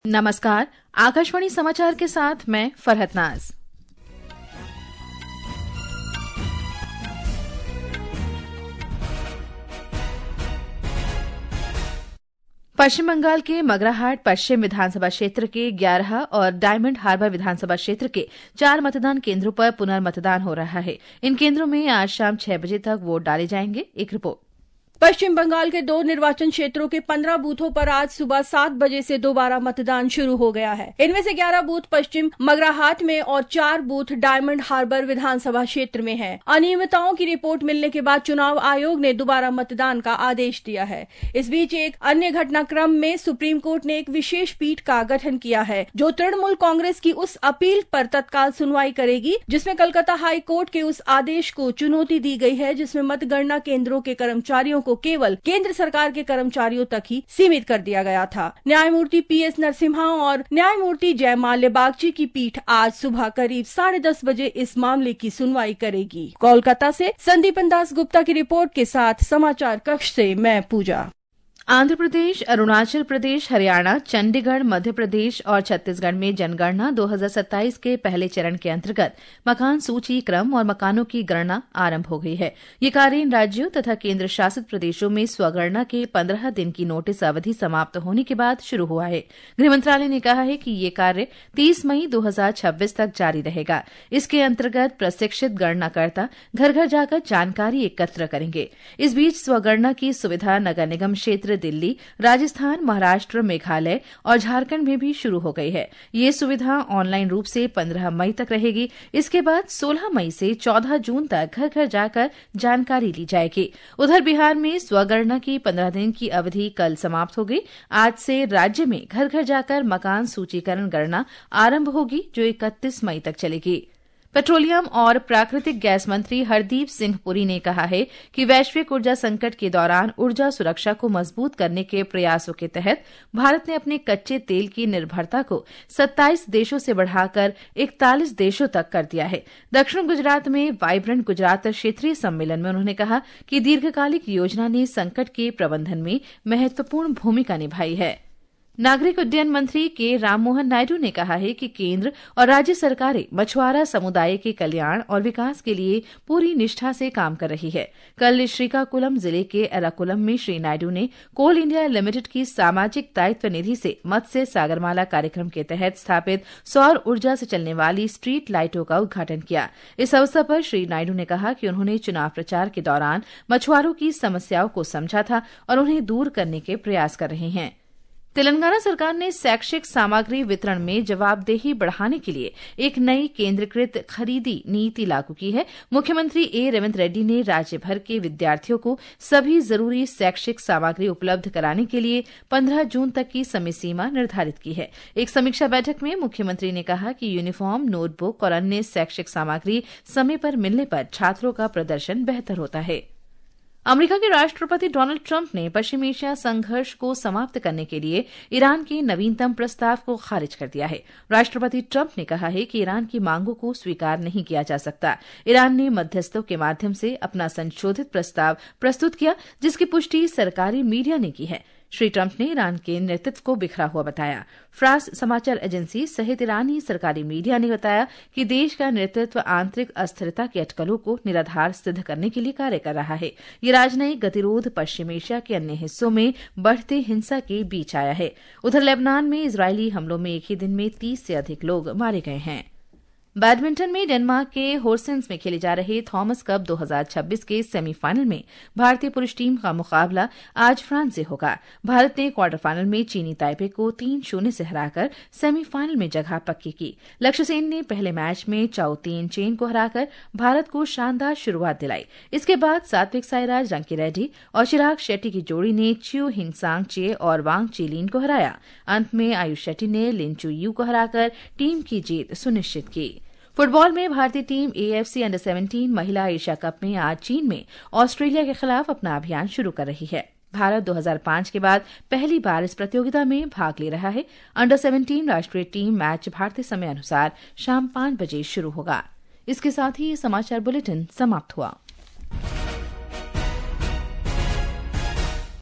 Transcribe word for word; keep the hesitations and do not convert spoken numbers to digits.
नमस्कार, आकाशवाणी समाचार के साथ मैं फरहत नाज। पश्चिम बंगाल के मगराहाट पश्चिम विधानसभा क्षेत्र के ग्यारह और डायमंड हार्बर विधानसभा क्षेत्र के चार मतदान केंद्रों पर पुनर्मतदान हो रहा है। इन केंद्रों में आज शाम छह बजे तक वोट डाले जाएंगे। एक रिपोर्ट। पश्चिम बंगाल के दो निर्वाचन क्षेत्रों के पंद्रह बूथों पर आज सुबह सात बजे से दोबारा मतदान शुरू हो गया है। इनमें से ग्यारह बूथ पश्चिम मगराहाट में और चार बूथ डायमंड हार्बर विधानसभा क्षेत्र में हैं। अनियमितताओं की रिपोर्ट मिलने के बाद चुनाव आयोग ने दोबारा मतदान का आदेश दिया है। इस बीच एक अन्य घटनाक्रम में सुप्रीम कोर्ट ने एक विशेष पीठ का गठन किया है, जो तृणमूल कांग्रेस की उस अपील पर तत्काल सुनवाई करेगी जिसमें कलकत्ता हाई कोर्ट के उस आदेश को चुनौती दी गई है जिसमें मतगणना केंद्रों के कर्मचारियों को केवल केंद्र सरकार के कर्मचारियों तक ही सीमित कर दिया गया था। न्यायमूर्ति पी एस नरसिम्हा और न्यायमूर्ति जयमाल्य बागची की पीठ आज सुबह करीब साढ़े दस बजे इस मामले की सुनवाई करेगी। कोलकाता से संदीपन दास गुप्ता की रिपोर्ट के साथ समाचार कक्ष से मैं पूजा। आंध्र प्रदेश, अरुणाचल प्रदेश, हरियाणा, चंडीगढ़, मध्य प्रदेश और छत्तीसगढ़ में जनगणना दो हज़ार सत्ताईस के पहले चरण के अंतर्गत मकान सूची क्रम और मकानों की गणना आरंभ हो गई है। ये कार्य इन राज्यों तथा केंद्र शासित प्रदेशों में स्वगणना के पंद्रह दिन की नोटिस अवधि समाप्त होने के बाद शुरू हुआ है। गृह मंत्रालय ने कहा है कि ये कार्य तीस मई दो हज़ार छब्बीस तक जारी रहेगा। इसके अंतर्गत प्रशिक्षित गणनाकर्ता घर घर जाकर जानकारी एकत्र करेंगे। इस बीच स्वगणना की सुविधा नगर निगम क्षेत्र दिल्ली, राजस्थान, महाराष्ट्र, मेघालय और झारखंड में भी शुरू हो गई है। ये सुविधा ऑनलाइन रूप से पंद्रह मई तक रहेगी। इसके बाद सोलह मई से चौदह जून तक घर घर जाकर जानकारी ली जाएगी। उधर बिहार में स्वगणना की पंद्रह दिन की अवधि कल समाप्त हो गई। आज से राज्य में घर घर जाकर मकान सूचीकरण गणना आरंभ होगी, जो इकतीस मई तक चलेगी। पेट्रोलियम और प्राकृतिक गैस मंत्री हरदीप सिंह पुरी ने कहा है कि वैश्विक ऊर्जा संकट के दौरान ऊर्जा सुरक्षा को मजबूत करने के प्रयासों के तहत भारत ने अपने कच्चे तेल की निर्भरता को सत्ताईस देशों से बढ़ाकर इकतालीस देशों तक कर दिया है। दक्षिण गुजरात में वाइब्रेंट गुजरात क्षेत्रीय सम्मेलन में उन्होंने कहा कि दीर्घकालिक योजना ने संकट के प्रबंधन में महत्वपूर्ण भूमिका निभाई है। नागरिक उड्डयन मंत्री के राममोहन नायडू ने कहा है कि केंद्र और राज्य सरकारें मछुआरा समुदाय के कल्याण और विकास के लिए पूरी निष्ठा से काम कर रही है। कल श्रीकाकुलम जिले के एराकुलम में श्री नायडू ने कोल इंडिया लिमिटेड की सामाजिक दायित्व निधि से मत्स्य सागरमाला कार्यक्रम के तहत स्थापित सौर ऊर्जा से चलने वाली स्ट्रीट लाइटों का उद्घाटन किया। इस अवसर पर श्री नायडू ने कहा कि उन्होंने चुनाव प्रचार के दौरान मछुआरों की समस्याओं को समझा था और उन्हें दूर करने के प्रयास कर रहे हैं। तेलंगाना सरकार ने शैक्षिक सामग्री वितरण में जवाबदेही बढ़ाने के लिए एक नई केंद्रीकृत खरीदी नीति लागू की है। मुख्यमंत्री ए रेवंत रेड्डी ने राज्य भर के विद्यार्थियों को सभी जरूरी शैक्षिक सामग्री उपलब्ध कराने के लिए पंद्रह जून तक की समय सीमा निर्धारित की है। एक समीक्षा बैठक में मुख्यमंत्री ने कहा कि यूनिफॉर्म, नोटबुक और अन्य शैक्षिक सामग्री समय पर मिलने पर छात्रों का प्रदर्शन बेहतर होता है। अमेरिका के राष्ट्रपति डोनाल्ड ट्रंप ने पश्चिम एशिया संघर्ष को समाप्त करने के लिए ईरान के नवीनतम प्रस्ताव को खारिज कर दिया है। राष्ट्रपति ट्रंप ने कहा है कि ईरान की मांगों को स्वीकार नहीं किया जा सकता। ईरान ने मध्यस्थों के माध्यम से अपना संशोधित प्रस्ताव प्रस्तुत किया, जिसकी पुष्टि सरकारी मीडिया ने की है। श्री ट्रंप ने ईरान के नेतृत्व को बिखरा हुआ बताया। फ्रांस समाचार एजेंसी सहित ईरानी सरकारी मीडिया ने बताया कि देश का नेतृत्व आंतरिक अस्थिरता की अटकलों को निराधार सिद्ध करने के लिए कार्य कर रहा है। ये राजनयिक गतिरोध पश्चिम एशिया के अन्य हिस्सों में बढ़ते हिंसा के बीच आया है। उधर लेबनान में इजरायली हमलों में एक ही दिन में तीस से अधिक लोग मारे गए हैं। बैडमिंटन में डेनमार्क के होर्सेंस में खेले जा रहे थॉमस कप दो हज़ार छब्बीस के सेमीफाइनल में भारतीय पुरुष टीम का मुकाबला आज फ्रांस से होगा। भारत ने क्वार्टर फाइनल में चीनी ताइपे को तीन शून्य से हराकर सेमीफाइनल में जगह पक्की की। लक्ष्य सेन ने पहले मैच में चाओ तीन चेन को हराकर भारत को शानदार शुरुआत दिलाई। इसके बाद सात्विक साईराज रंकीरेड्डी और चिराग शेट्टी की जोड़ी ने चियो हिंगसांग चे और वांग चीलिन को हराया। अंत में आयुष शेट्टी ने लिन चू यू को हराकर टीम की जीत सुनिश्चित की। फुटबॉल में भारतीय टीम एएफसी अंडर सत्रह महिला एशिया कप में आज चीन में ऑस्ट्रेलिया के खिलाफ अपना अभियान शुरू कर रही है। भारत दो हज़ार पाँच के बाद पहली बार इस प्रतियोगिता में भाग ले रहा है। अंडर सत्रह राष्ट्रीय टीम मैच भारतीय समय अनुसार शाम पांच बजे शुरू होगा। इसके साथ ही ये समाचार बुलेटिन समाप्त हुआ।